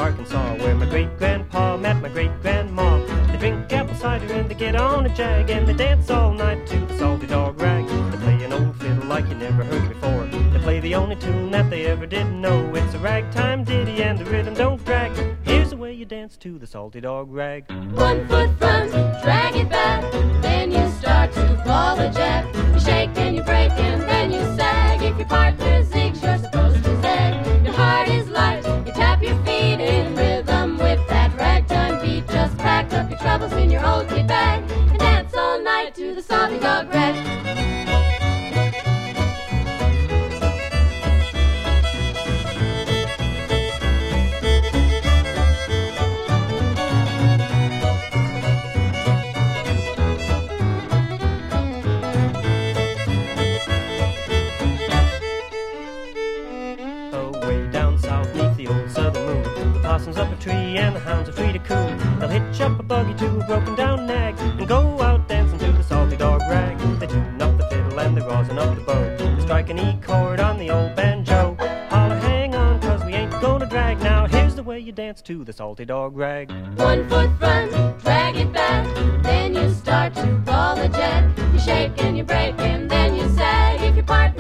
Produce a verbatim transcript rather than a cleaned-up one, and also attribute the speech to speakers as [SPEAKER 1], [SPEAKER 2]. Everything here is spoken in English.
[SPEAKER 1] Arkansas, where my great-grandpa met my great-grandma. They drink apple cider and they get on a jag, and they dance all night to the Salty Dog Rag. They play an old fiddle like you never heard before. They play the only tune that they ever did know. It's a ragtime ditty and the rhythm don't drag. Here's the way you dance to the Salty Dog Rag.
[SPEAKER 2] One foot front, drag it back, then you start to ball the jack. You shake and you break and then you sag. If your partner zigs, you're supposed to zag. Your heart is light, you tap your feet in rhythm with that ragtime beat. Just pack up your troubles in your old kit bag and dance all night to the Salty Dog Rag.
[SPEAKER 1] Possums up a tree and the hounds are free to coon. They'll hitch up a buggy to a broken down nag and go out dancing to the Salty Dog Rag. They tune up the fiddle and they rosin up the bow. They strike an E chord on the old banjo. Holler, hang on, cause we ain't gonna drag. Now here's the way you dance to the Salty Dog Rag.
[SPEAKER 2] One foot front, drag it back, then you start to ball the jack. You shake and you break and then you sag. If your partner